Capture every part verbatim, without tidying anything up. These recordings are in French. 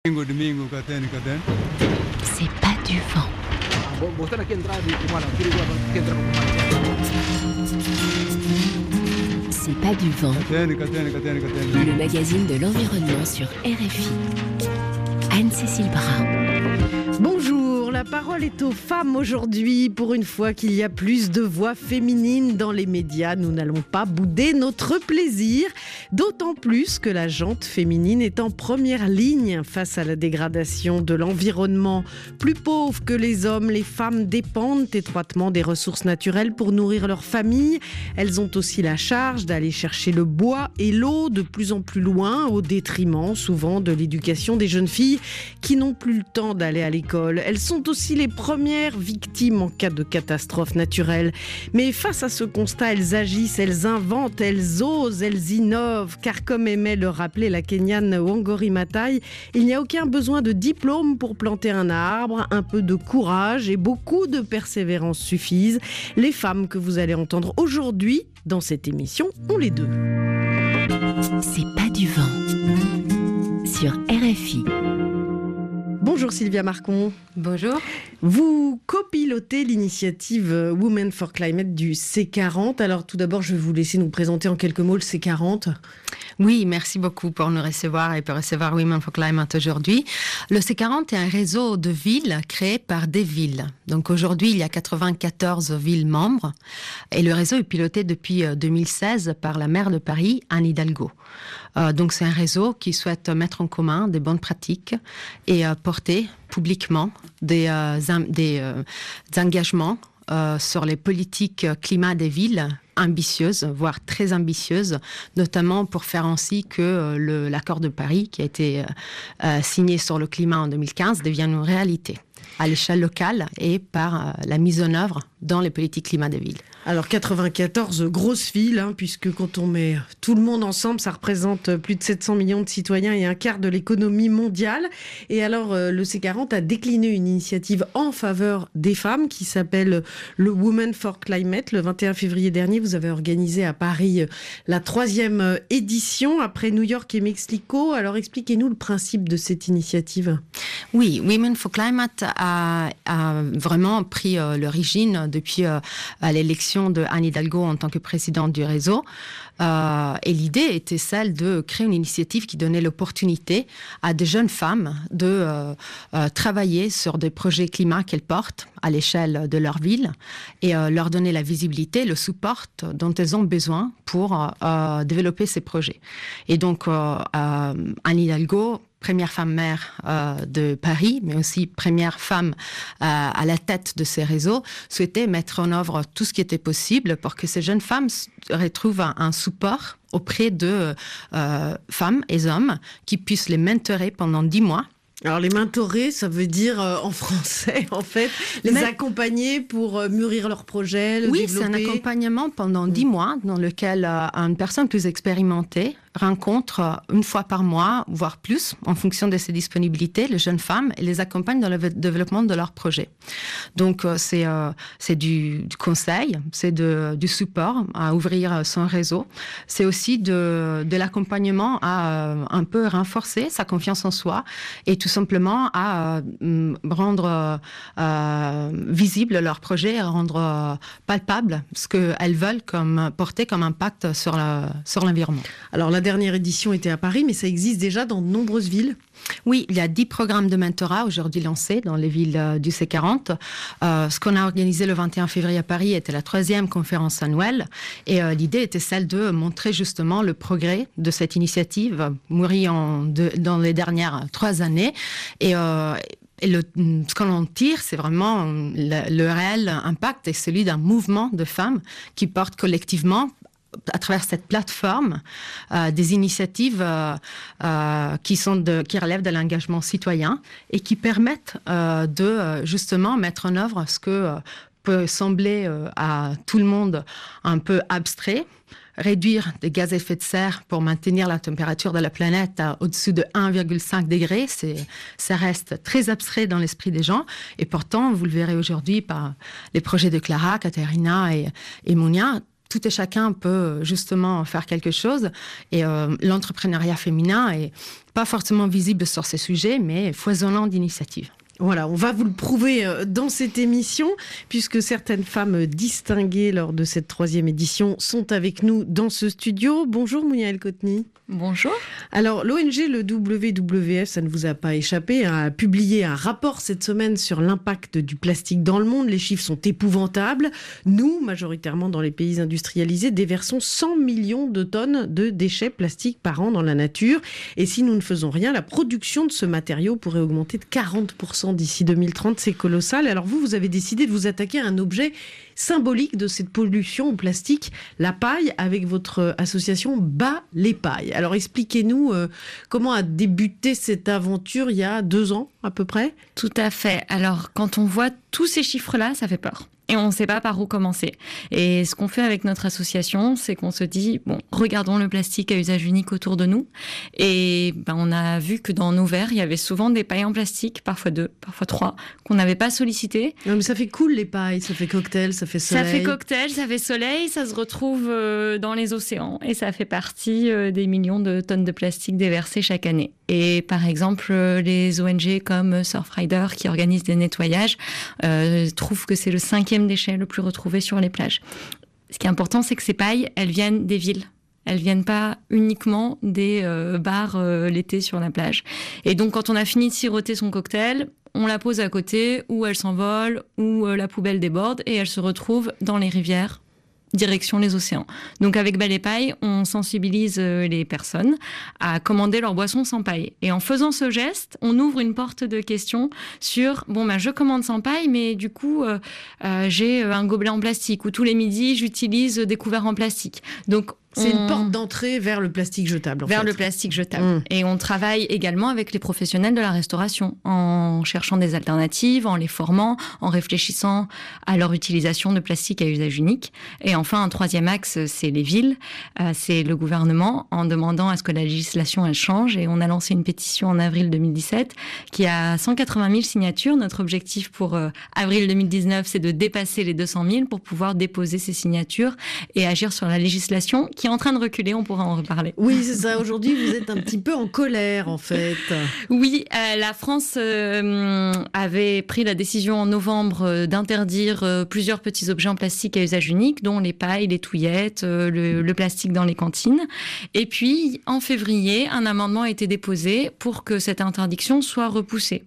C'est pas du vent. C'est pas du vent. Le magazine de l'environnement sur R F I. Anne-Cécile Brun. Bonjour, la parole est aux femmes aujourd'hui. Pour une fois qu'il y a plus de voix féminines dans les médias, nous n'allons pas bouder notre plaisir. D'autant plus que la gente féminine est en première ligne face à la dégradation de l'environnement. Plus pauvres que les hommes, les femmes dépendent étroitement des ressources naturelles pour nourrir leur famille. Elles ont aussi la charge d'aller chercher le bois et l'eau de plus en plus loin, au détriment souvent de l'éducation des jeunes filles qui n'ont plus le temps d'aller à l'école. Elles sont aussi les premières victimes en cas de catastrophe naturelle. Mais face à ce constat, elles agissent, elles inventent, elles osent, elles innovent. Car comme aimait le rappeler la Kenyane Wangari Maathai, il n'y a aucun besoin de diplôme pour planter un arbre. Un peu de courage et beaucoup de persévérance suffisent. Les femmes que vous allez entendre aujourd'hui dans cette émission ont les deux. C'est pas du vent sur R F I. Bonjour Sylvia Marcon. Bonjour. Vous copilotez l'initiative Women for Climate du C quarante. Alors tout d'abord, je vais vous laisser nous présenter en quelques mots le C quarante. Oui, merci beaucoup pour nous recevoir et pour recevoir Women for Climate aujourd'hui. Le C quarante est un réseau de villes créé par des villes. Donc aujourd'hui, il y a quatre-vingt-quatorze villes membres et le réseau est piloté depuis deux mille seize par la maire de Paris, Anne Hidalgo. Euh, donc c'est un réseau qui souhaite mettre en commun des bonnes pratiques et euh, porter publiquement des, euh, des, euh, des engagements euh, sur les politiques climat des villes ambitieuses, voire très ambitieuses, notamment pour faire ainsi que euh, le, l'accord de Paris, qui a été euh, signé sur le climat en deux mille quinze, devienne une réalité à l'échelle locale et par euh, la mise en œuvre dans les politiques climat des villes. Alors quatre-vingt-quatorze grosses villes, hein, puisque quand on met tout le monde ensemble, ça représente plus de sept cents millions de citoyens et un quart de l'économie mondiale. Et alors euh, le C quarante a décliné une initiative en faveur des femmes qui s'appelle le Women for Climate. Le vingt et un février dernier, vous avez organisé à Paris la troisième édition après New York et Mexico. Alors expliquez-nous le principe de cette initiative. Oui, Women for Climate a, a vraiment pris euh, l'origine depuis euh, l'élection de Anne Hidalgo en tant que présidente du réseau. Euh, et l'idée était celle de créer une initiative qui donnait l'opportunité à des jeunes femmes de euh, euh, travailler sur des projets climat qu'elles portent à l'échelle de leur ville et euh, leur donner la visibilité, le support dont elles ont besoin pour euh, développer ces projets. Et donc, euh, euh, Anne Hidalgo, première femme maire euh, de Paris, mais aussi première femme euh, à la tête de ces réseaux, souhaitait mettre en œuvre tout ce qui était possible pour que ces jeunes femmes retrouvent un, un support auprès de euh, femmes et hommes qui puissent les mentorer pendant dix mois. Alors les mentorer, ça veut dire euh, en français, en fait, les Mais... accompagner pour euh, mûrir leur projet, le oui, développer. Oui, c'est un accompagnement pendant dix mmh. mois dans lequel euh, une personne plus expérimentée rencontre une fois par mois, voire plus, en fonction de ses disponibilités, les jeunes femmes et les accompagne dans le développement de leur projet. Donc, euh, c'est, euh, c'est du, du conseil, c'est de, du support à ouvrir son réseau. C'est aussi de, de l'accompagnement à euh, un peu renforcer sa confiance en soi et tout simplement à euh, rendre euh, visible leur projet, à rendre euh, palpable ce qu'elles veulent comme, porter comme impact sur, la, sur l'environnement. Alors, la dernière édition était à Paris, mais ça existe déjà dans de nombreuses villes. Oui, il y a dix programmes de mentorat aujourd'hui lancés dans les villes euh, du C quarante. Euh, ce qu'on a organisé le vingt et un février à Paris était la troisième conférence annuelle. Et euh, l'idée était celle de montrer justement le progrès de cette initiative mûrie en de, dans les dernières trois années. Et euh, Et le, ce qu'on en tire, c'est vraiment le, le réel impact et celui d'un mouvement de femmes qui portent collectivement à travers cette plateforme, euh, des initiatives euh, euh, qui, sont de, qui relèvent de l'engagement citoyen et qui permettent euh, de euh, justement mettre en œuvre ce que euh, peut sembler euh, à tout le monde un peu abstrait, réduire des gaz à effet de serre pour maintenir la température de la planète à au-dessus de un virgule cinq degrés, c'est, ça reste très abstrait dans l'esprit des gens. Et pourtant, vous le verrez aujourd'hui par les projets de Clara, Katerina et, et Mounia, tout et chacun peut justement faire quelque chose. Et euh, l'entrepreneuriat féminin est pas forcément visible sur ces sujets, mais foisonnant d'initiatives. Voilà, on va vous le prouver dans cette émission, puisque certaines femmes distinguées lors de cette troisième édition sont avec nous dans ce studio. Bonjour Mounia El Kotni. Bonjour. Alors, l'O N G, le W W F, ça ne vous a pas échappé, a publié un rapport cette semaine sur l'impact du plastique dans le monde. Les chiffres sont épouvantables. Nous, majoritairement dans les pays industrialisés, déversons cent millions de tonnes de déchets plastiques par an dans la nature. Et si nous ne faisons rien, la production de ce matériau pourrait augmenter de quarante pour cent d'ici deux mille trente. C'est colossal. Alors vous, vous avez décidé de vous attaquer à un objet symbolique de cette pollution au plastique, la paille, avec votre association Bas les pailles. Alors expliquez-nous euh, comment a débuté cette aventure il y a deux ans à peu près. Tout à fait. Alors quand on voit tous ces chiffres-là, ça fait peur. Et on ne sait pas par où commencer. Et ce qu'on fait avec notre association, c'est qu'on se dit, bon, regardons le plastique à usage unique autour de nous. Et ben, on a vu que dans nos verres, il y avait souvent des pailles en plastique, parfois deux, parfois trois, qu'on n'avait pas sollicitées. Non, mais ça fait cool les pailles, ça fait cocktail, ça fait soleil. Ça fait cocktail, ça fait soleil, ça se retrouve euh, dans les océans. Et ça fait partie euh, des millions de tonnes de plastique déversées chaque année. Et par exemple, euh, les O N G comme Surfrider, qui organisent des nettoyages, euh, trouvent que c'est le cinquième déchets le plus retrouvé sur les plages. Ce qui est important, c'est que ces pailles, elles viennent des villes. Elles viennent pas uniquement des euh, bars euh, l'été sur la plage. Et donc, quand on a fini de siroter son cocktail, on la pose à côté, ou elle s'envole, ou euh, la poubelle déborde, et elle se retrouve dans les rivières, direction les océans. Donc avec Bas les pailles, on sensibilise les personnes à commander leur boisson sans paille. Et en faisant ce geste, on ouvre une porte de questions sur, bon ben je commande sans paille, mais du coup euh, euh, j'ai un gobelet en plastique, ou tous les midis j'utilise des couverts en plastique. Donc c'est on... une porte d'entrée vers le plastique jetable. En vers fait. le plastique jetable. Mmh. Et on travaille également avec les professionnels de la restauration, en cherchant des alternatives, en les formant, en réfléchissant à leur utilisation de plastique à usage unique. Et enfin, un troisième axe, c'est les villes, euh, c'est le gouvernement, en demandant à ce que la législation elle change. Et on a lancé une pétition en avril deux mille dix-sept qui a cent quatre-vingt mille signatures. Notre objectif pour euh, avril deux mille dix-neuf, c'est de dépasser les deux cent mille pour pouvoir déposer ces signatures et agir sur la législation qui est en train de reculer, on pourra en reparler. Oui, c'est ça. Aujourd'hui, vous êtes un petit peu en colère, en fait. Oui, euh, la France euh, avait pris la décision en novembre euh, d'interdire euh, plusieurs petits objets en plastique à usage unique, dont les pailles, les touillettes, euh, le, le plastique dans les cantines. Et puis, en février, un amendement a été déposé pour que cette interdiction soit repoussée.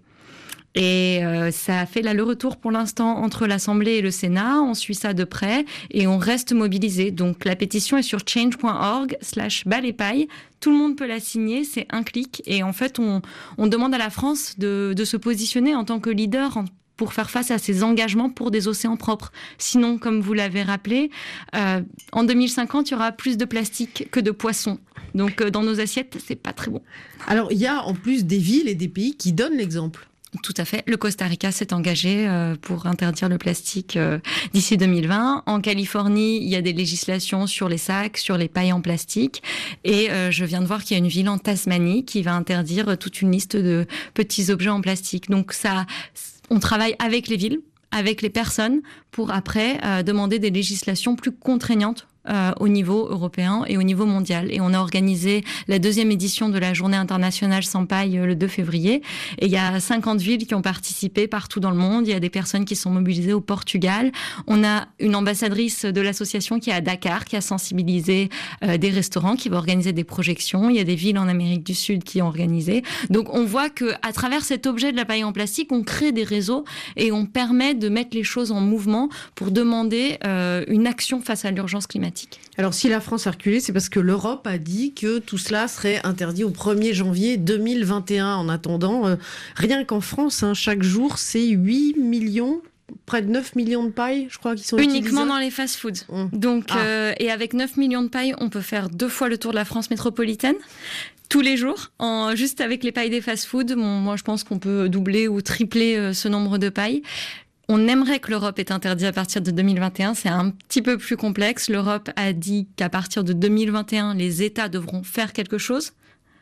Et euh, ça a fait l'aller-retour pour l'instant entre l'Assemblée et le Sénat. On suit ça de près et on reste mobilisé. Donc la pétition est sur change point org slash bas les pailles. Tout le monde peut la signer, c'est un clic. Et en fait, on, on demande à la France de, de se positionner en tant que leader en pour faire face à ces engagements pour des océans propres. Sinon, comme vous l'avez rappelé, euh, en deux mille cinquante, il y aura plus de plastique que de poissons. Donc euh, dans nos assiettes, c'est pas très bon. Alors, il y a en plus des villes et des pays qui donnent l'exemple. Tout à fait. Le Costa Rica s'est engagé euh, pour interdire le plastique euh, d'ici deux mille vingt. En Californie, il y a des législations sur les sacs, sur les pailles en plastique. Et euh, je viens de voir qu'il y a une ville en Tasmanie qui va interdire toute une liste de petits objets en plastique. Donc ça, on travaille avec les villes, avec les personnes, pour après euh, demander des législations plus contraignantes Euh, au niveau européen et au niveau mondial. Et on a organisé la deuxième édition de la Journée internationale sans paille euh, le deux février. Et il y a cinquante villes qui ont participé partout dans le monde. Il y a des personnes qui sont mobilisées au Portugal. On a une ambassadrice de l'association qui est à Dakar, qui a sensibilisé euh, des restaurants, qui va organiser des projections. Il y a des villes en Amérique du Sud qui ont organisé. Donc on voit que à travers cet objet de la paille en plastique, on crée des réseaux et on permet de mettre les choses en mouvement pour demander euh, une action face à l'urgence climatique. Alors si la France a reculé, c'est parce que l'Europe a dit que tout cela serait interdit au premier janvier deux mille vingt et un. En attendant, euh, rien qu'en France, hein, chaque jour, c'est huit millions, près de neuf millions de pailles, je crois, qui sont utilisées. Uniquement dans les fast-foods. Mmh. Donc, ah. euh, et avec neuf millions de pailles, on peut faire deux fois le tour de la France métropolitaine. Tous les jours, en, juste avec les pailles des fast-foods. Bon, moi, je pense qu'on peut doubler ou tripler euh, ce nombre de pailles. On aimerait que l'Europe ait interdit à partir de deux mille vingt et un. C'est un petit peu plus complexe. L'Europe a dit qu'à partir de deux mille vingt et un, les États devront faire quelque chose.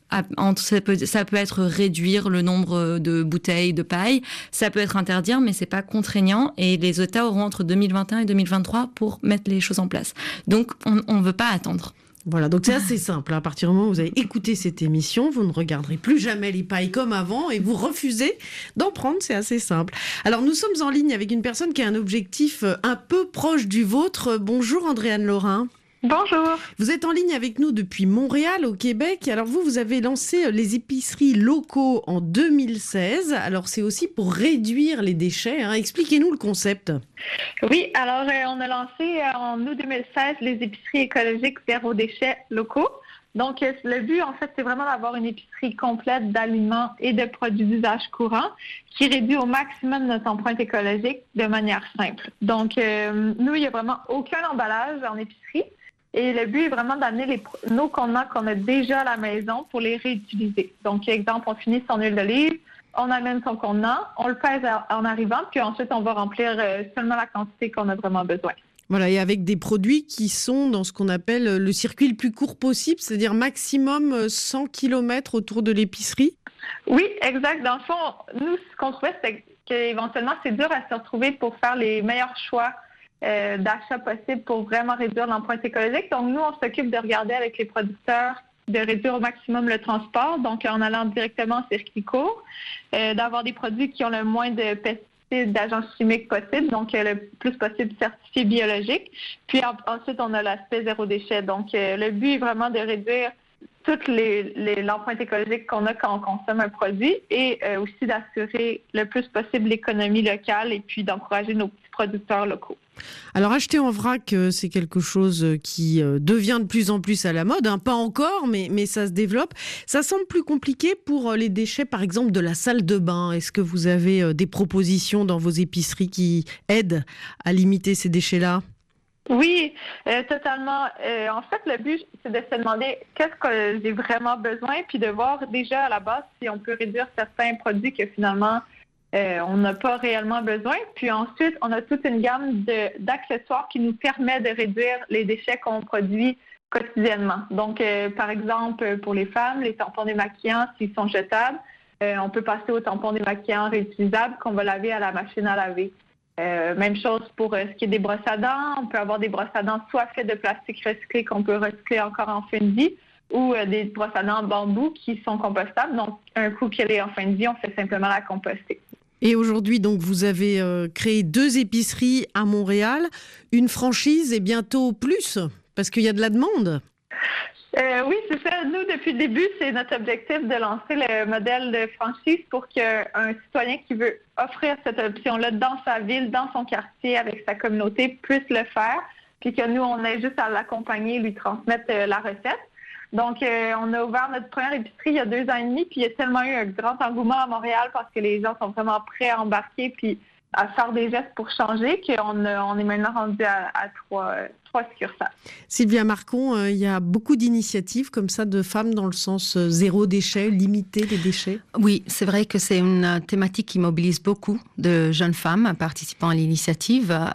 Ça peut, ça peut être réduire le nombre de bouteilles de paille, ça peut être interdire, mais c'est pas contraignant. Et les États auront entre deux mille vingt et un et deux mille vingt-trois pour mettre les choses en place. Donc, on ne veut pas attendre. Voilà, donc c'est assez simple. À partir du moment où vous avez écouté cette émission, vous ne regarderez plus jamais les pailles comme avant et vous refusez d'en prendre, c'est assez simple. Alors nous sommes en ligne avec une personne qui a un objectif un peu proche du vôtre. Bonjour Andréane Laurin. Bonjour. Vous êtes en ligne avec nous depuis Montréal, au Québec. Alors vous, vous avez lancé les épiceries locaux en deux mille seize. Alors c'est aussi pour réduire les déchets, hein. Expliquez-nous le concept. Oui, alors euh, on a lancé euh, en août deux mille seize les épiceries écologiques zéro déchet locaux. Donc euh, le but, en fait, c'est vraiment d'avoir une épicerie complète d'aliments et de produits d'usage courant qui réduit au maximum notre empreinte écologique de manière simple. Donc euh, nous, il n'y a vraiment aucun emballage en épicerie. Et le but est vraiment d'amener les, nos contenants qu'on a déjà à la maison pour les réutiliser. Donc, exemple, on finit son huile d'olive, on amène son contenant, on le pèse en arrivant, puis ensuite, on va remplir seulement la quantité qu'on a vraiment besoin. Voilà, et avec des produits qui sont dans ce qu'on appelle le circuit le plus court possible, c'est-à-dire maximum cent kilomètres autour de l'épicerie? Oui, exact. Dans le fond, nous, ce qu'on trouvait, c'est qu'éventuellement, c'est dur à se retrouver pour faire les meilleurs choix Euh, d'achat possible pour vraiment réduire l'empreinte écologique. Donc, nous, on s'occupe de regarder avec les producteurs, de réduire au maximum le transport, donc en allant directement au circuit court, euh, d'avoir des produits qui ont le moins de pesticides, d'agents chimiques possible, donc euh, le plus possible certifié biologique. Puis en, ensuite, on a l'aspect zéro déchet. Donc, euh, le but est vraiment de réduire toute les, les, l'empreinte écologique qu'on a quand on consomme un produit et euh, aussi d'assurer le plus possible l'économie locale et puis d'encourager nos petits producteurs locaux. Alors, acheter en vrac, c'est quelque chose qui devient de plus en plus à la mode. Hein. Pas encore, mais, mais ça se développe. Ça semble plus compliqué pour les déchets, par exemple, de la salle de bain. Est-ce que vous avez des propositions dans vos épiceries qui aident à limiter ces déchets-là? Oui, euh, totalement. Euh, en fait, le but, c'est de se demander qu'est-ce que j'ai vraiment besoin, puis de voir déjà à la base si on peut réduire certains produits que finalement euh, on n'a pas réellement besoin. Puis ensuite, on a toute une gamme de, d'accessoires qui nous permet de réduire les déchets qu'on produit quotidiennement. Donc, euh, par exemple, pour les femmes, les tampons démaquillants, s'ils sont jetables, euh, on peut passer aux tampons démaquillants réutilisables qu'on va laver à la machine à laver. Euh, même chose pour euh, ce qui est des brosses à dents. On peut avoir des brosses à dents soit faites de plastique recyclé qu'on peut recycler encore en fin de vie ou euh, des brosses à dents en bambou qui sont compostables. Donc, un coup qu'elle est en fin de vie, on fait simplement la composter. Et aujourd'hui, donc, vous avez euh, créé deux épiceries à Montréal, une franchise et bientôt plus, parce qu'il y a de la demande. Euh, oui, c'est ça. Nous, depuis le début, c'est notre objectif de lancer le modèle de franchise pour qu'un citoyen qui veut offrir cette option-là dans sa ville, dans son quartier, avec sa communauté, puisse le faire, puis que nous, on ait juste à l'accompagner et lui transmettre euh, la recette. Donc, euh, on a ouvert notre première épicerie il y a deux ans et demi, puis il y a tellement eu un grand engouement à Montréal parce que les gens sont vraiment prêts à embarquer puis à faire des gestes pour changer qu'on on est maintenant rendu à, à trois, trois succursales. Sylvia Marcon, euh, il y a beaucoup d'initiatives comme ça de femmes dans le sens euh, zéro déchet, limiter les déchets. Oui, c'est vrai que c'est une thématique qui mobilise beaucoup de jeunes femmes participant à l'initiative. Euh,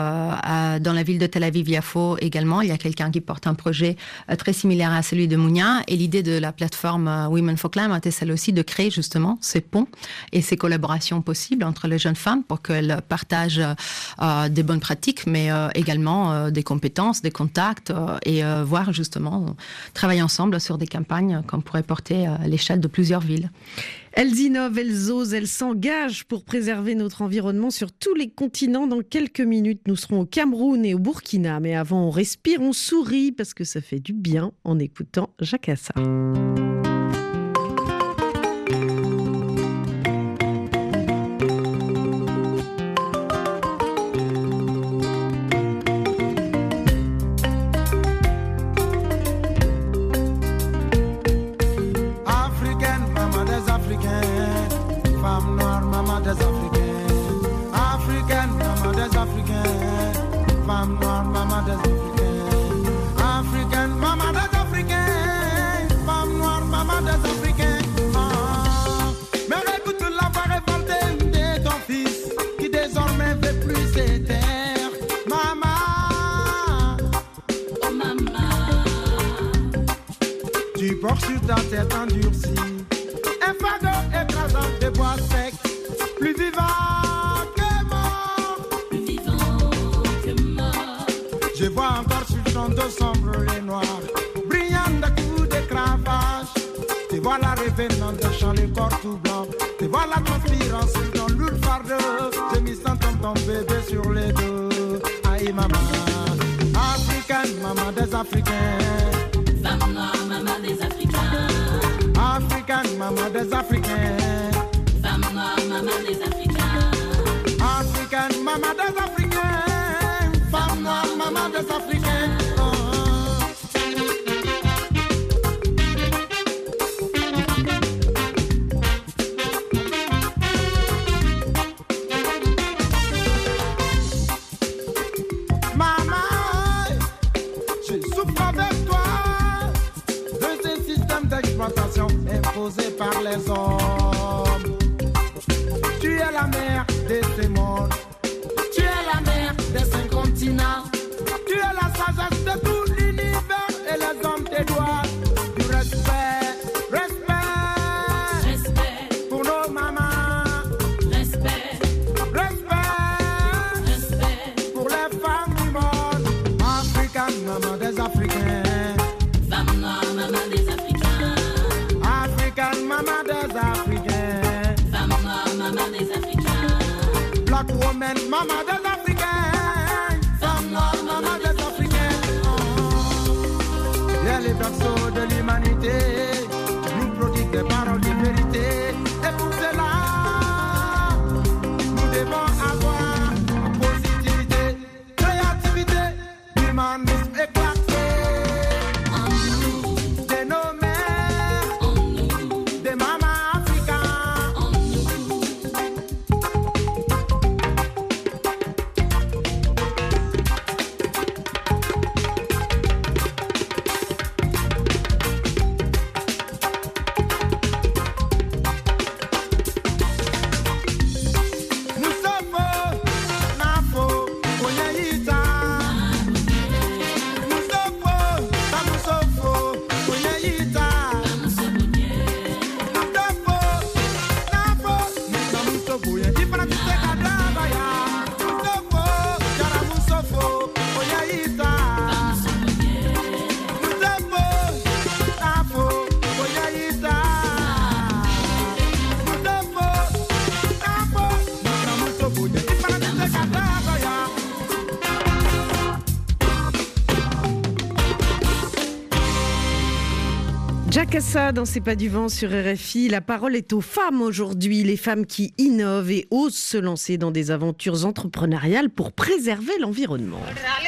à, dans la ville de Tel Aviv-Yafo également, il y a quelqu'un qui porte un projet euh, très similaire à celui de Mounia. Et l'idée de la plateforme euh, Women for Climate était celle aussi de créer justement ces ponts et ces collaborations possibles entre les jeunes femmes pour qu'elles partagent euh, des bonnes pratiques, mais euh, également euh, des compétences, des contacts euh, et euh, voir justement euh, travailler ensemble sur des campagnes qu'on pourrait porter à l'échelle de plusieurs villes. Elles innovent, elles osent, elles s'engagent pour préserver notre environnement sur tous les continents. Dans quelques minutes, nous serons au Cameroun et au Burkina. Mais avant, on respire, on sourit parce que ça fait du bien en écoutant Jacassa. African mama, that's African. Femme noire, mama, sa tête endurcie. Un fardeau écrasant des bois secs, plus vivant que mort. Plus vivant que mort. Je vois encore sur son dos sombre et noir, brillant de coups de cravache. Te voilà revenant de champ le corps tout blanc. Te voilà transpirant sur ton lourd fardeau. Je m'y sens comme ton bébé sur les dos. Aïe maman, africaine, maman des Africains. Femme noire, maman des Africains. Africaine, maman des Africains. Femme noire, maman des Africains. Africaine, maman des Africains. Femme noire, maman des Africains. Oh. Imposée par les hommes. Tu es la mère de ces mondes. Tu es la mère des cinq continents. Tu es la sagesse de tout l'univers et les hommes te doivent du respect. Respect. Respect. Pour nos mamans. Respect. Respect. Respect. Pour les femmes du monde. Africaine, maman des Africains. Femme noire, maman des Africains. Africaine, maman des Africains. Femme noire, maman des Africains. Black woman, maman des Africains. Femme noire, maman des Africains. Oh. Viens les berceaux de l'humanité, nous prodiguent des paroles de vérité. Et pour cela, nous devons avoir positivité, créativité, humanisme éclaté. Jacassa dans C'est pas du vent sur R F I. La parole est aux femmes aujourd'hui, les femmes qui innovent et osent se lancer dans des aventures entrepreneuriales pour préserver l'environnement.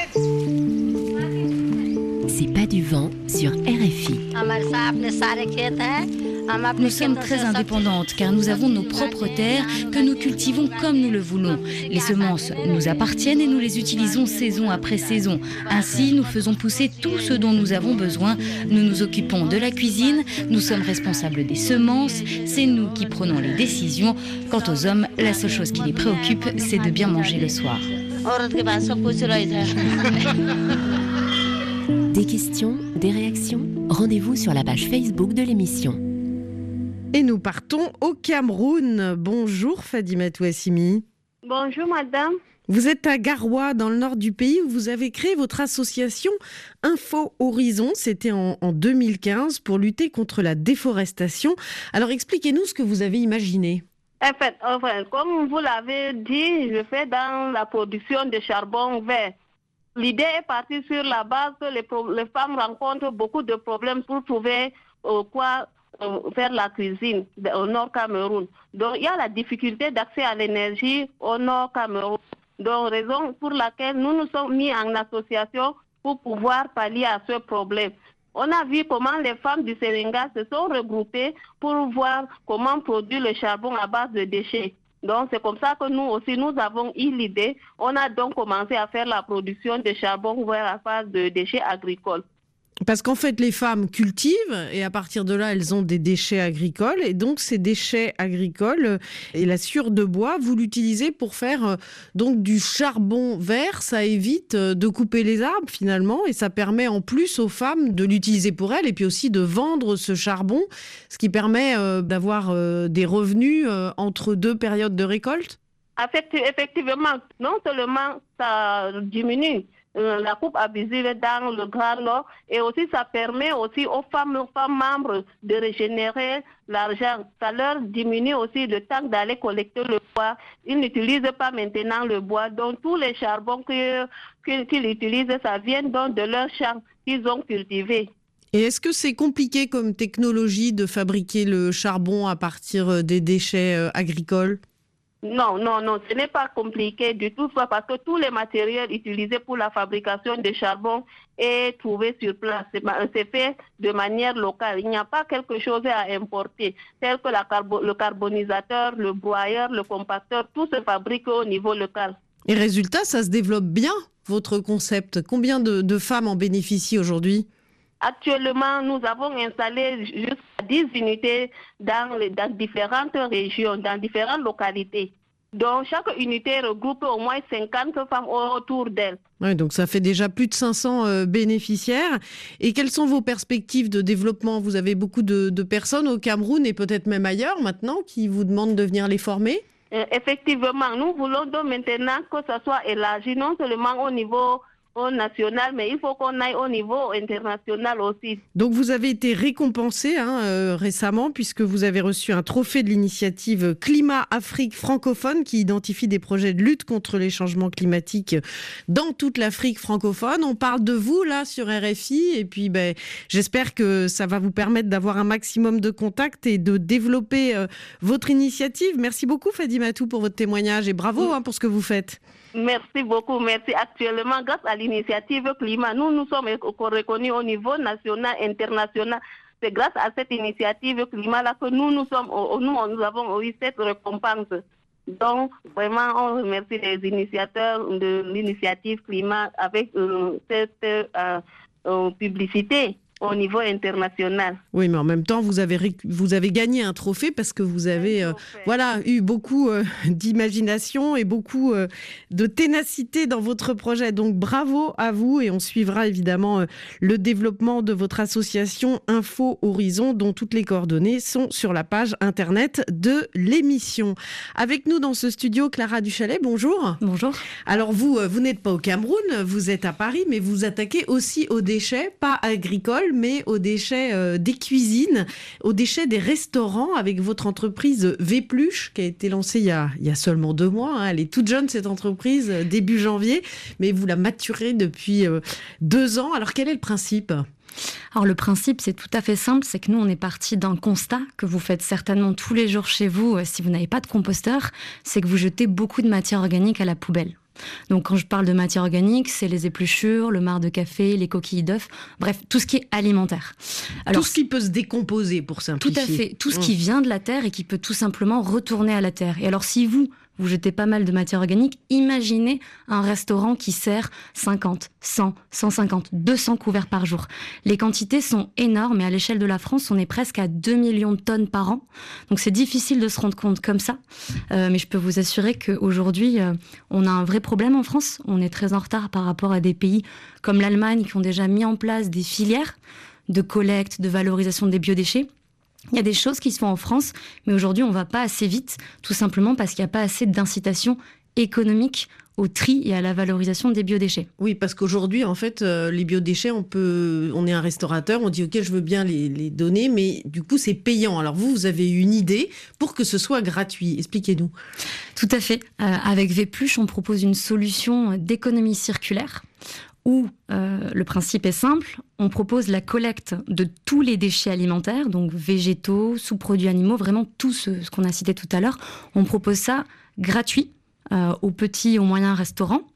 C'est pas du vent sur R F I. Nous sommes très indépendantes car nous avons nos propres terres que nous cultivons comme nous le voulons. Les semences nous appartiennent et nous les utilisons saison après saison. Ainsi, nous faisons pousser tout ce dont nous avons besoin. Nous nous occupons de la cuisine, nous sommes responsables des semences, c'est nous qui prenons les décisions. Quant aux hommes, la seule chose qui les préoccupe, c'est de bien manger le soir. Des questions, des réactions ? Rendez-vous sur la page Facebook de l'émission. Et nous partons au Cameroun. Bonjour Fadima Touassimi. Bonjour madame. Vous êtes à Garoua, dans le nord du pays, où vous avez créé votre association Info Horizon. C'était en, en deux mille quinze pour lutter contre la déforestation. Alors expliquez-nous ce que vous avez imaginé. En fait, enfin, comme vous l'avez dit, je fais dans la production de charbon vert. L'idée est partie sur la base que les, pro- les femmes rencontrent beaucoup de problèmes pour trouver euh, quoi euh, faire la cuisine au nord Cameroun. Donc, il y a la difficulté d'accès à l'énergie au nord Cameroun. Donc, raison pour laquelle nous nous sommes mis en association pour pouvoir pallier à ce problème. On a vu comment les femmes du Sénégal se sont regroupées pour voir comment produire le charbon à base de déchets. Donc, c'est comme ça que nous aussi, nous avons eu l'idée. On a donc commencé à faire la production de charbon à base de déchets agricoles. Parce qu'en fait, les femmes cultivent et à partir de là, elles ont des déchets agricoles. Et donc, ces déchets agricoles et la sciure de bois, vous l'utilisez pour faire donc du charbon vert. Ça évite de couper les arbres finalement et ça permet en plus aux femmes de l'utiliser pour elles et puis aussi de vendre ce charbon, ce qui permet d'avoir des revenus entre deux périodes de récolte. Effectivement, non seulement ça diminue la coupe abusive dans le Grand Nord et aussi ça permet aussi aux femmes, aux femmes membres de régénérer l'argent. Ça leur diminue aussi le temps d'aller collecter le bois. Ils n'utilisent pas maintenant le bois. Donc tous les charbons que, que, qu'ils utilisent, ça vient donc de leurs champs qu'ils ont cultivés. Et est-ce que c'est compliqué comme technologie de fabriquer le charbon à partir des déchets agricoles ? Non, non, non, ce n'est pas compliqué du tout, parce que tous les matériels utilisés pour la fabrication de charbon est trouvé sur place. C'est fait de manière locale. Il n'y a pas quelque chose à importer, tel que la carbo- le carbonisateur, le broyeur, le compacteur, tout se fabrique au niveau local. Et résultat, ça se développe bien, votre concept. Combien de, de femmes en bénéficient aujourd'hui ? Actuellement, nous avons installé jusqu'à dix unités dans, les, dans différentes régions, dans différentes localités. Donc, chaque unité regroupe au moins cinquante femmes autour d'elle. Oui, donc ça fait déjà plus de cinq cents euh, bénéficiaires. Et quelles sont vos perspectives de développement ? Vous avez beaucoup de, de personnes au Cameroun et peut-être même ailleurs maintenant qui vous demandent de venir les former ? euh, Effectivement, nous voulons donc maintenant que ça soit élargi, non seulement au niveau au national, mais il faut qu'on aille au niveau international aussi. Donc vous avez été récompensé hein, euh, récemment puisque vous avez reçu un trophée de l'initiative Climat Afrique francophone qui identifie des projets de lutte contre les changements climatiques dans toute l'Afrique francophone. On parle de vous là sur R F I et puis ben, j'espère que ça va vous permettre d'avoir un maximum de contacts et de développer euh, votre initiative. Merci beaucoup Fadimatou pour votre témoignage et bravo hein, pour ce que vous faites. Merci beaucoup, merci. Actuellement, grâce à l'initiative Climat, nous nous sommes reconnus au niveau national, international. C'est grâce à cette initiative Climat-là que nous, nous, sommes, nous, nous avons eu cette récompense. Donc, vraiment, on remercie les initiateurs de l'initiative Climat avec euh, cette euh, euh, publicité au niveau international. Oui, mais en même temps, vous avez, réc- vous avez gagné un trophée parce que vous avez euh, voilà, eu beaucoup euh, d'imagination et beaucoup euh, de ténacité dans votre projet. Donc, bravo à vous et on suivra évidemment euh, le développement de votre association Info Horizon dont toutes les coordonnées sont sur la page internet de l'émission. Avec nous dans ce studio, Clara Duchalet, bonjour. Bonjour. Alors, vous, vous n'êtes pas au Cameroun, vous êtes à Paris, mais vous attaquez aussi aux déchets, pas agricoles, mais aux déchets euh, des cuisines, aux déchets des restaurants avec votre entreprise Vépluche qui a été lancée il y a, il y a seulement deux mois. Hein. Elle est toute jeune cette entreprise, début janvier, mais vous la maturez depuis euh, deux ans. Alors quel est le principe ? Alors le principe, c'est tout à fait simple, c'est que nous, on est parti d'un constat que vous faites certainement tous les jours chez vous, euh, si vous n'avez pas de composteur, c'est que vous jetez beaucoup de matière organique à la poubelle. Donc quand je parle de matière organique, c'est les épluchures, le marc de café, les coquilles d'œufs, bref, tout ce qui est alimentaire. Alors, tout ce qui peut se décomposer, pour simplifier. Tout à fait, tout ce mmh. qui vient de la terre et qui peut tout simplement retourner à la terre. Et alors si vous, vous jetez pas mal de matière organique, imaginez un restaurant qui sert cinquante, cent, cent cinquante, deux cents couverts par jour. Les quantités sont énormes et à l'échelle de la France, on est presque à deux millions de tonnes par an. Donc c'est difficile de se rendre compte comme ça. Euh, mais je peux vous assurer qu'aujourd'hui, euh, on a un vrai problème en France. On est très en retard par rapport à des pays comme l'Allemagne qui ont déjà mis en place des filières de collecte, de valorisation des biodéchets. Il y a des choses qui se font en France, mais aujourd'hui, on ne va pas assez vite, tout simplement parce qu'il n'y a pas assez d'incitation économique au tri et à la valorisation des biodéchets. Oui, parce qu'aujourd'hui, en fait, euh, les biodéchets, on peut, on est un restaurateur, on dit ok, je veux bien les, les donner, mais du coup, c'est payant. Alors vous, vous avez une idée pour que ce soit gratuit. Expliquez-nous. Tout à fait. Euh, avec Vépluche, on propose une solution d'économie circulaire où euh, le principe est simple, on propose la collecte de tous les déchets alimentaires, donc végétaux, sous-produits animaux, vraiment tout ce, ce qu'on a cité tout à l'heure. On propose ça gratuit euh, aux petits et aux moyens restaurants.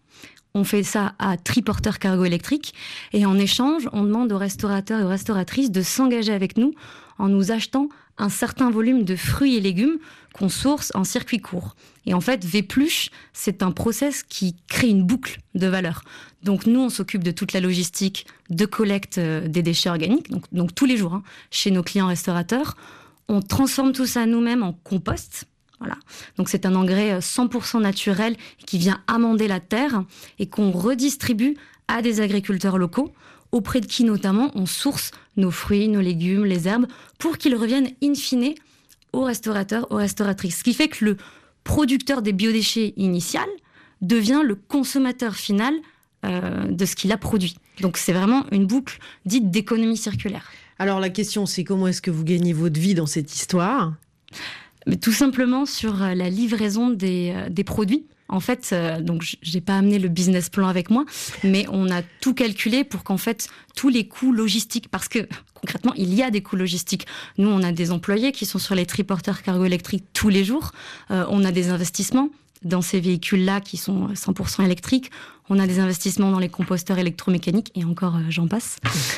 on fait ça à Triporteur Cargo Électrique. Et en échange, on demande aux restaurateurs et aux restauratrices de s'engager avec nous en nous achetant un certain volume de fruits et légumes qu'on source en circuit court. Et en fait, Vépluche, c'est un process qui crée une boucle de valeur. Donc nous, on s'occupe de toute la logistique de collecte des déchets organiques, donc, donc tous les jours, hein, chez nos clients restaurateurs. On transforme tout ça nous-mêmes en compost. Voilà. Donc c'est un engrais cent pour cent naturel qui vient amender la terre et qu'on redistribue à des agriculteurs locaux, auprès de qui notamment on source nos fruits, nos légumes, les herbes, pour qu'ils reviennent in fine aux restaurateurs, aux restauratrices. Ce qui fait que le producteur des biodéchets initial devient le consommateur final euh, de ce qu'il a produit. Donc c'est vraiment une boucle dite d'économie circulaire. Alors la question, c'est comment est-ce que vous gagnez votre vie dans cette histoire ? Mais tout simplement sur la livraison des, des produits. En fait, euh, donc j'ai pas amené le business plan avec moi, mais on a tout calculé pour qu'en fait tous les coûts logistiques, parce que concrètement il y a des coûts logistiques. Nous, on a des employés qui sont sur les triporteurs cargo électriques tous les jours. Euh, on a des investissements dans ces véhicules-là qui sont cent pour cent électriques. On a des investissements dans les composteurs électromécaniques et encore euh, j'en passe.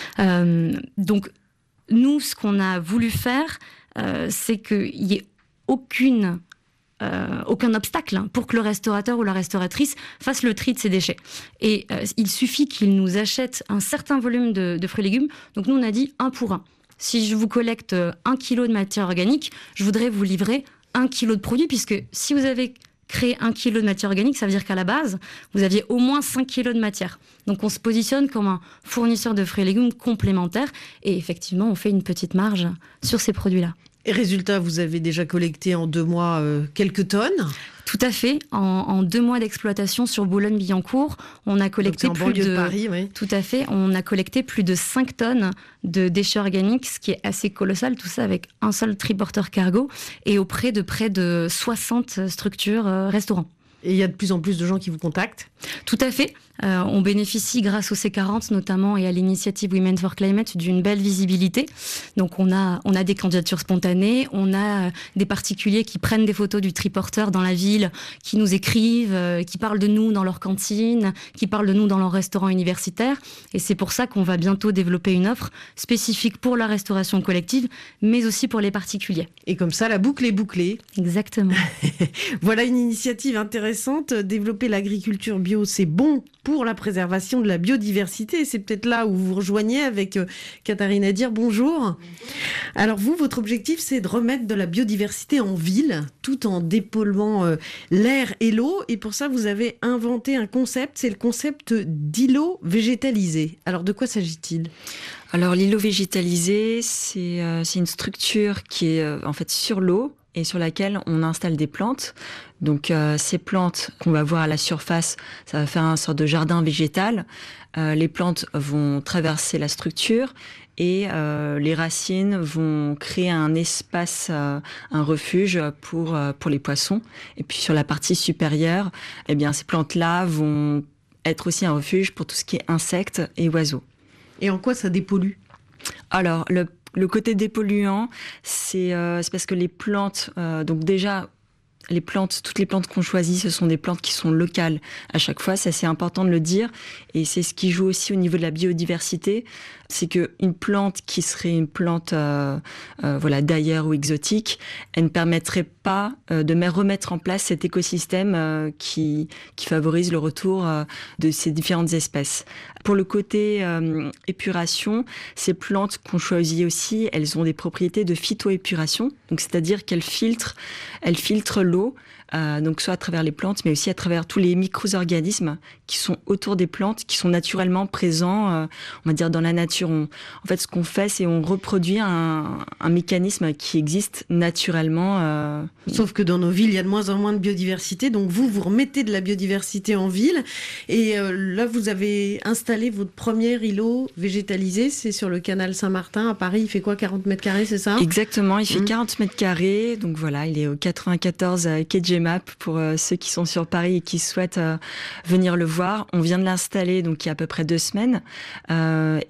Euh, donc nous, ce qu'on a voulu faire, euh, c'est qu'il y ait aucune Euh, aucun obstacle hein, pour que le restaurateur ou la restauratrice fasse le tri de ses déchets. Et euh, il suffit qu'il nous achète un certain volume de, de fruits et légumes. Donc nous, on a dit un pour un. Si je vous collecte un kilo de matière organique, je voudrais vous livrer un kilo de produit, puisque si vous avez créé un kilo de matière organique, ça veut dire qu'à la base, vous aviez au moins cinq kilos de matière. Donc on se positionne comme un fournisseur de fruits et légumes complémentaire. Et effectivement, on fait une petite marge sur ces produits-là. Et résultat, vous avez déjà collecté en deux mois euh, quelques tonnes. Tout à fait. En, en deux mois d'exploitation sur Boulogne-Billancourt, on a collecté Donc, plus de, de Paris, oui. Tout à fait. On a collecté plus de cinq tonnes de déchets organiques, ce qui est assez colossal. Tout ça avec un seul triporteur cargo et auprès de près de soixante structures euh, restaurants. Et il y a de plus en plus de gens qui vous contactent ? Tout à fait. Euh, on bénéficie, grâce au C quarante notamment et à l'initiative Women for Climate, d'une belle visibilité. Donc on a, on a des candidatures spontanées, on a des particuliers qui prennent des photos du triporteur dans la ville, qui nous écrivent, euh, qui parlent de nous dans leur cantine, qui parlent de nous dans leur restaurant universitaire. Et c'est pour ça qu'on va bientôt développer une offre spécifique pour la restauration collective, mais aussi pour les particuliers. Et comme ça, la boucle est bouclée. Exactement. Voilà une initiative intéressante. Développer l'agriculture bio, c'est bon pour la préservation de la biodiversité. C'est peut-être là où vous vous rejoignez avec euh, Katharine Adir. Bonjour. Bonjour. Alors vous, votre objectif, c'est de remettre de la biodiversité en ville, tout en dépolluant euh, l'air et l'eau. Et pour ça, vous avez inventé un concept, c'est le concept d'îlot végétalisé. Alors de quoi s'agit-il ? Alors l'îlot végétalisé, c'est euh, c'est une structure qui est euh, en fait sur l'eau et sur laquelle on installe des plantes. Donc euh, ces plantes qu'on va voir à la surface, ça va faire un sorte de jardin végétal. Euh, les plantes vont traverser la structure et euh, les racines vont créer un espace, euh, un refuge pour euh, pour les poissons. Et puis sur la partie supérieure, eh bien ces plantes-là vont être aussi un refuge pour tout ce qui est insectes et oiseaux. Et en quoi ça dépollue ? Alors le Le côté dépolluant, c'est euh, c'est parce que les plantes, euh, donc déjà, les plantes, toutes les plantes qu'on choisit, ce sont des plantes qui sont locales à chaque fois. Ça, c'est important de le dire. Et c'est ce qui joue aussi au niveau de la biodiversité. C'est qu'une plante qui serait une plante euh, euh, voilà, d'ailleurs ou exotique, elle ne permettrait pas euh, de remettre en place cet écosystème euh, qui, qui favorise le retour euh, de ces différentes espèces. Pour le côté euh, épuration, ces plantes qu'on choisit aussi, elles ont des propriétés de phytoépuration, donc c'est-à-dire qu'elles filtrent, elles filtrent l'eau, euh, donc soit à travers les plantes, mais aussi à travers tous les micro-organismes qui sont autour des plantes, qui sont naturellement présents, euh, on va dire dans la nature. On, en fait, ce qu'on fait, c'est on reproduit un, un mécanisme qui existe naturellement. Euh... Sauf que dans nos villes, il y a de moins en moins de biodiversité, donc vous, vous remettez de la biodiversité en ville, et euh, là, vous avez installé votre premier îlot végétalisé, c'est sur le canal Saint-Martin à Paris. Il fait quoi, quarante mètres carrés, c'est ça ? Exactement, il fait mmh. quarante mètres carrés, donc voilà, il est au quatre-vingt-quatorze quai de Gemap pour euh, ceux qui sont sur Paris et qui souhaitent euh, venir le voir. On vient de l'installer donc il y a à peu près deux semaines. Euh, c'est encore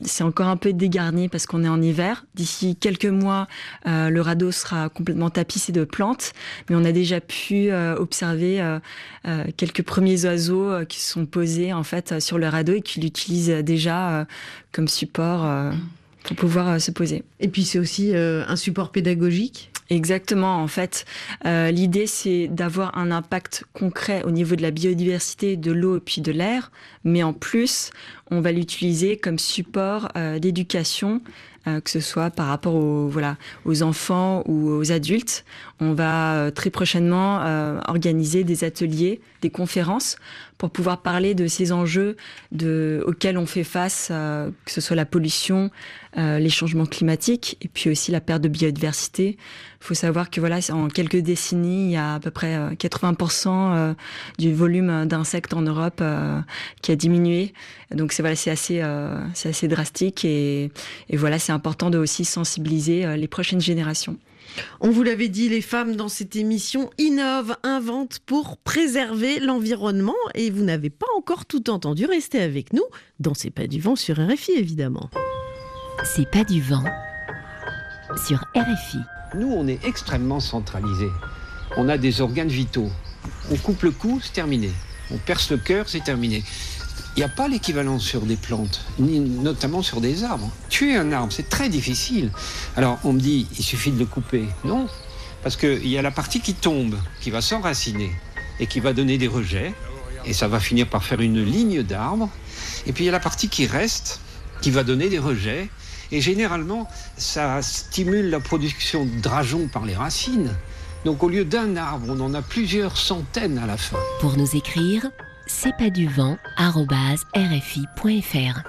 encore un peu dégarni parce qu'on est en hiver. D'ici quelques mois, euh, le radeau sera complètement tapissé de plantes, mais on a déjà pu euh, observer euh, euh, quelques premiers oiseaux euh, qui sont posés en fait sur le radeau et qui l'utilisent déjà euh, comme support euh, pour pouvoir euh, se poser. Et puis c'est aussi euh, un support pédagogique. Exactement, en fait, euh, l'idée c'est d'avoir un impact concret au niveau de la biodiversité, de l'eau et puis de l'air, mais en plus, on va l'utiliser comme support euh, d'éducation, euh, que ce soit par rapport aux, voilà, aux enfants ou aux adultes. On va euh, très prochainement euh, organiser des ateliers, des conférences pour pouvoir parler de ces enjeux de, auxquels on fait face, euh, que ce soit la pollution, euh, les changements climatiques et puis aussi la perte de biodiversité. Il faut savoir que voilà, en quelques décennies, il y a à peu près quatre-vingts pour cent euh, du volume d'insectes en Europe euh, qui a diminué. Donc c'est voilà, c'est assez, euh, c'est assez drastique et, et voilà, c'est important de aussi sensibiliser euh, les prochaines générations. On vous l'avait dit, les femmes dans cette émission innovent, inventent pour préserver l'environnement et vous n'avez pas encore tout entendu. Restez avec nous dans C'est pas du vent sur R F I évidemment. C'est pas du vent sur R F I. Nous, on est extrêmement centralisés. On a des organes vitaux. On coupe le cou, c'est terminé. On perce le cœur, c'est terminé. Il n'y a pas l'équivalent sur des plantes, ni notamment sur des arbres. Tuer un arbre, c'est très difficile. Alors, on me dit, il suffit de le couper. Non, parce qu'il y a la partie qui tombe, qui va s'enraciner et qui va donner des rejets. Et ça va finir par faire une ligne d'arbres. Et puis, il y a la partie qui reste, qui va donner des rejets. Et généralement, ça stimule la production de drageons par les racines. Donc, au lieu d'un arbre, on en a plusieurs centaines à la fin. Pour nous écrire, c'est pas du vent arobase r f i point f r.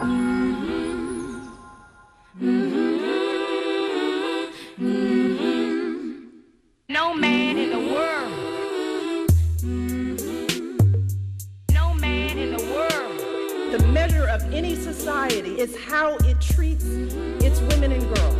No man in the world. No man in the world. The measure of any society is how it treats its women and girls.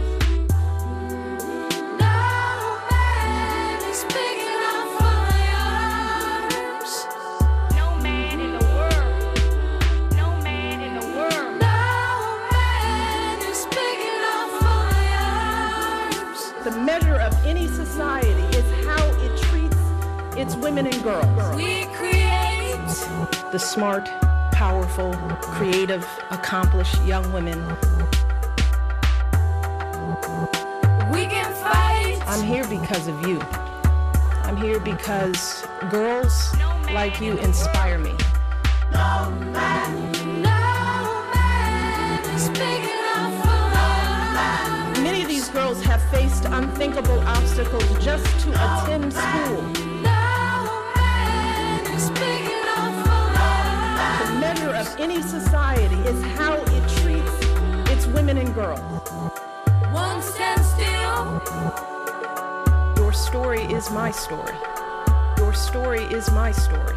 Society is how it treats its women and girls. We create the smart, powerful, creative, accomplished young women. We can fight. I'm here because of you. I'm here because girls like you inspire me. No man, no man is big enough for us. Many of these girls have faced unthinkable obstacles just to attend school. The measure of any society is how it treats its women and girls. One stand still. Your story is my story. Your story is my story.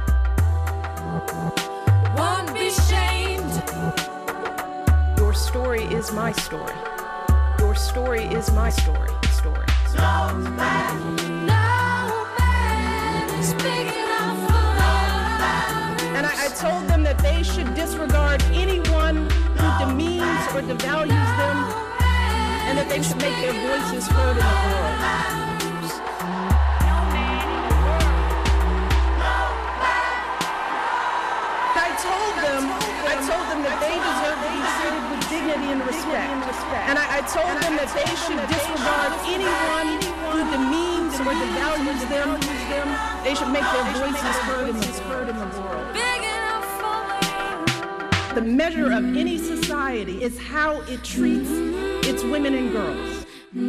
Won't be shamed. Your story is my story. Your story is my story. Story. No man, no man is big enough for us. And I, I told them that they should disregard anyone who demeans or devalues them, and that they should make their voices heard in the world. I told them, I told them that they deserve to be treated with dignity and respect. And I, I told them that they should disregard anyone who demeans or devalues them. They should make their voices heard in the world. The measure of any society is how it treats its women and girls.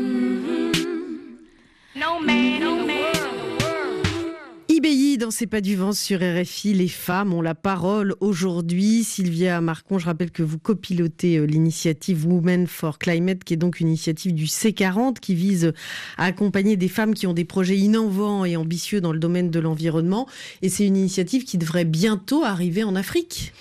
No man, no man. I B I dans C'est pas du vent sur R F I, les femmes ont la parole aujourd'hui. Sylvia Marcon, je rappelle que vous copilotez l'initiative Women for Climate, qui est donc une initiative du C quarante qui vise à accompagner des femmes qui ont des projets innovants et ambitieux dans le domaine de l'environnement. Et c'est une initiative qui devrait bientôt arriver en Afrique.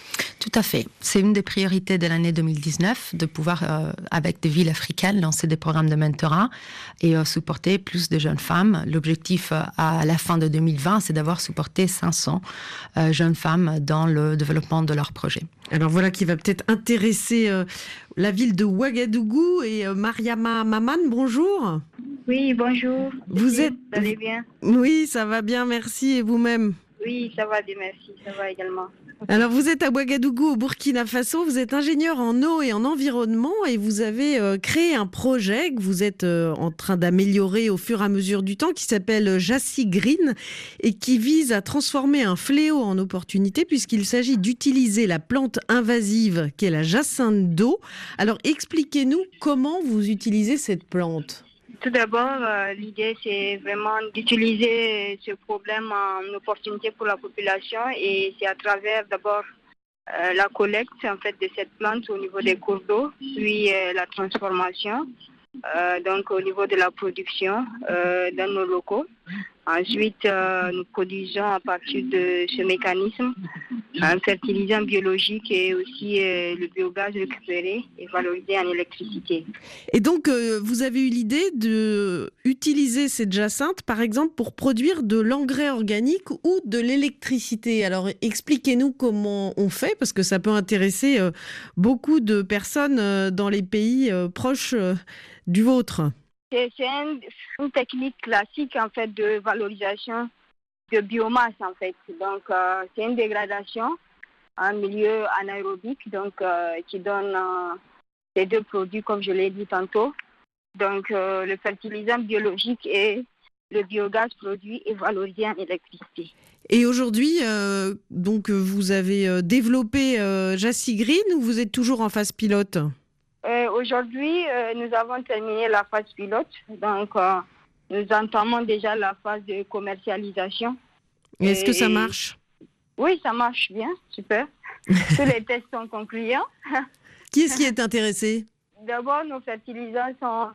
Tout à fait. C'est une des priorités de l'année deux mille dix-neuf, de pouvoir, euh, avec des villes africaines, lancer des programmes de mentorat et euh, supporter plus de jeunes femmes. L'objectif euh, à la fin de deux mille vingt, c'est d'avoir supporté cinq cents euh, jeunes femmes dans le développement de leurs projets. Alors voilà qui va peut-être intéresser euh, la ville de Ouagadougou et euh, Mariama Maman, bonjour. Oui, bonjour. Vous êtes... Vous allez bien? Oui, ça va bien, merci. Et vous-même? Oui, ça va, Dieu merci, ça va également. Alors vous êtes à Ouagadougou, au Burkina Faso, vous êtes ingénieur en eau et en environnement et vous avez euh, créé un projet que vous êtes euh, en train d'améliorer au fur et à mesure du temps qui s'appelle Jassi Green et qui vise à transformer un fléau en opportunité puisqu'il s'agit d'utiliser la plante invasive qui est la jacinthe d'eau. Alors expliquez-nous comment vous utilisez cette plante. Tout d'abord, euh, l'idée, c'est vraiment d'utiliser ce problème en opportunité pour la population et c'est à travers d'abord euh, la collecte en fait, de cette plante au niveau des cours d'eau, puis euh, la transformation, euh, donc au niveau de la production euh, dans nos locaux. Ensuite, euh, nous produisons à partir de ce mécanisme un fertilisant biologique et aussi euh, le biogaz récupéré et valorisé en électricité. Et donc, euh, vous avez eu l'idée d'utiliser cette jacinthe, par exemple, pour produire de l'engrais organique ou de l'électricité. Alors, expliquez-nous comment on fait, parce que ça peut intéresser euh, beaucoup de personnes euh, dans les pays euh, proches euh, du vôtre. C'est une, une technique classique en fait de valorisation de biomasse en fait. Donc euh, c'est une dégradation en milieu anaérobique donc euh, qui donne euh, ces deux produits comme je l'ai dit tantôt. Donc euh, le fertilisant biologique et le biogaz produit et valorisé en électricité. Et aujourd'hui, euh, donc vous avez euh, développé euh, Jassi Green ou vous êtes toujours en phase pilote? Euh, aujourd'hui, euh, nous avons terminé la phase pilote, donc euh, nous entamons déjà la phase de commercialisation. Et est-ce que ça marche? Oui, ça marche bien, super. Tous les tests sont concluants. Qui est-ce qui est intéressé? D'abord, nos fertilisants sont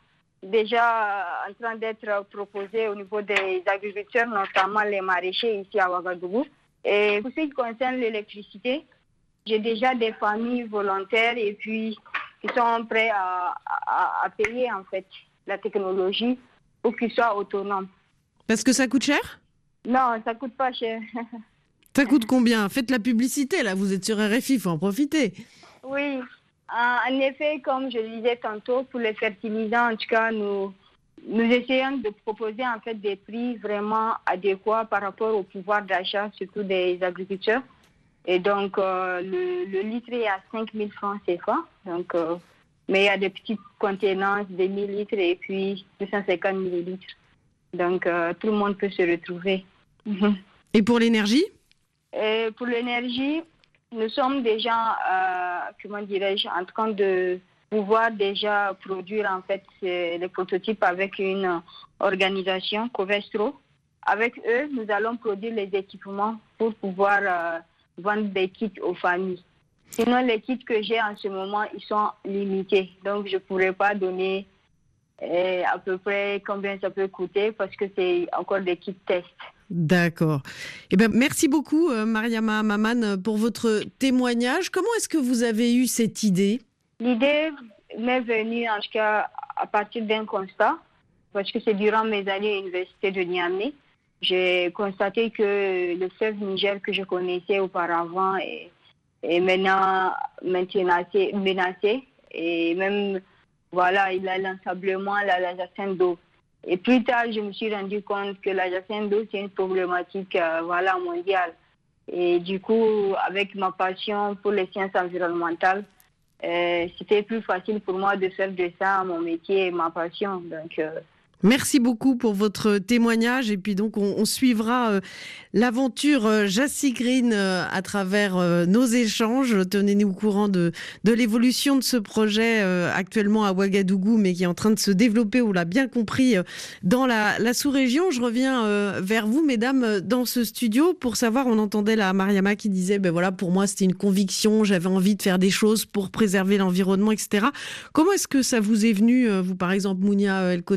déjà en train d'être proposés au niveau des agriculteurs, notamment les maraîchers ici à Ouagadougou. Et pour ce qui concerne l'électricité, j'ai déjà des familles volontaires et puis qui sont prêts à, à, à payer en fait la technologie pour qu'ils soient autonomes. Parce que ça coûte cher? Non, ça coûte pas cher. Ça coûte combien? Faites la publicité, là, vous êtes sur R F I, il faut en profiter. Oui, en effet, comme je le disais tantôt, pour les fertilisants, en tout cas, nous, nous essayons de proposer en fait des prix vraiment adéquats par rapport au pouvoir d'achat, surtout des agriculteurs. Et donc, euh, le, le litre est à cinq mille francs C F A. Donc, euh, mais il y a des petites contenances de mille litres et puis deux cent cinquante millilitres. Donc, euh, tout le monde peut se retrouver. Et pour l'énergie? Et pour l'énergie, nous sommes déjà, euh, comment dirais-je, en train de pouvoir déjà produire en fait les prototypes avec une organisation, Covestro. Avec eux, nous allons produire les équipements pour pouvoir euh, vendre des kits aux familles. Sinon, les kits que j'ai en ce moment, ils sont limités. Donc, je ne pourrais pas donner euh, à peu près combien ça peut coûter parce que c'est encore des kits tests. D'accord. Eh ben, merci beaucoup, euh, Mariama Maman, pour votre témoignage. Comment est-ce que vous avez eu cette idée? L'idée m'est venue, en tout cas, à partir d'un constat, parce que c'est durant mes années à l'université de Niamey. J'ai constaté que le fleuve Niger que je connaissais auparavant est, est maintenant menacé, menacé. Et même, voilà, il a l'ensablement, la, la jacinthe d'eau. Et plus tard, je me suis rendu compte que la jacinthe d'eau, c'est une problématique euh, voilà, mondiale. Et du coup, avec ma passion pour les sciences environnementales, euh, c'était plus facile pour moi de faire de ça mon métier et ma passion. Donc, euh, Merci beaucoup pour votre témoignage et puis donc on, on suivra euh, l'aventure euh, Jassi Green euh, à travers euh, nos échanges. Tenez-nous au courant de, de l'évolution de ce projet euh, actuellement à Ouagadougou mais qui est en train de se développer, on l'a bien compris, euh, dans la, la sous-région. Je reviens euh, vers vous mesdames dans ce studio pour savoir, on entendait la Mariama qui disait ben voilà, pour moi c'était une conviction, j'avais envie de faire des choses pour préserver l'environnement, et cetera. Comment est-ce que ça vous est venu, euh, vous par exemple Mounia El Kotni,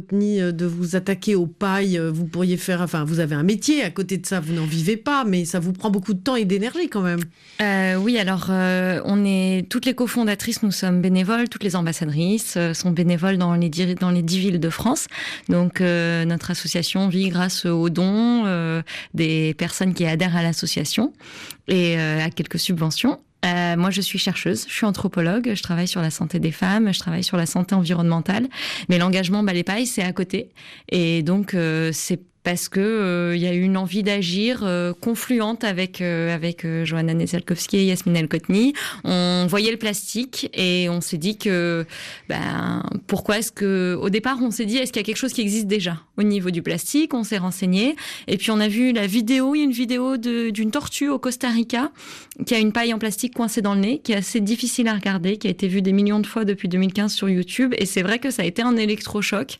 de, de vous attaquer aux pailles. Vous pourriez faire, enfin, vous avez un métier à côté de ça, vous n'en vivez pas, mais ça vous prend beaucoup de temps et d'énergie quand même. Euh, oui, alors euh, on est toutes les cofondatrices, nous sommes bénévoles, toutes les ambassadrices euh, sont bénévoles dans les dix, dans les dix villes de France. Donc euh, notre association vit grâce aux dons euh, des personnes qui adhèrent à l'association et euh, à quelques subventions. Euh, moi, je suis chercheuse, je suis anthropologue, je travaille sur la santé des femmes, je travaille sur la santé environnementale. Mais l'engagement Bas les pailles, c'est à côté. Et donc, euh, c'est parce que euh, y a eu une envie d'agir euh, confluente avec euh, avec euh, Johanna Nezelkowski et Yasmine El-Kotni. On voyait le plastique et on s'est dit que ben pourquoi est-ce que au départ on s'est dit est-ce qu'il y a quelque chose qui existe déjà au niveau du plastique. On s'est renseigné et puis on a vu la vidéo. Il y a une vidéo de, d'une tortue au Costa Rica qui a une paille en plastique coincée dans le nez, qui est assez difficile à regarder, qui a été vue des millions de fois depuis deux mille quinze sur YouTube. Et c'est vrai que ça a été un électrochoc.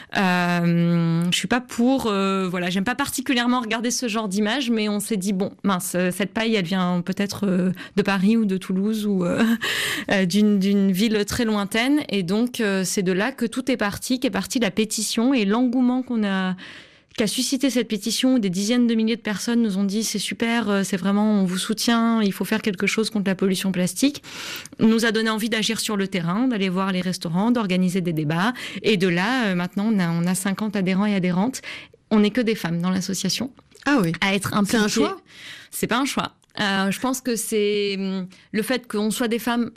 Euh, je suis pas pour euh, Euh, voilà, j'aime pas particulièrement regarder ce genre d'image, mais on s'est dit bon, mince, cette paille, elle vient peut-être euh, de Paris ou de Toulouse ou euh, euh, d'une, d'une ville très lointaine, et donc euh, c'est de là que tout est parti, qu'est partie la pétition et l'engouement qu'on a. Qu'a suscité cette pétition où des dizaines de milliers de personnes nous ont dit c'est super, c'est vraiment, on vous soutient, il faut faire quelque chose contre la pollution plastique, nous a donné envie d'agir sur le terrain, d'aller voir les restaurants, d'organiser des débats. Et de là, maintenant, on a, on a cinquante adhérents et adhérentes. On n'est que des femmes dans l'association. Ah oui. À être impliquées. C'est un choix ? C'est pas un choix. Euh, je pense que c'est le fait qu'on soit des femmes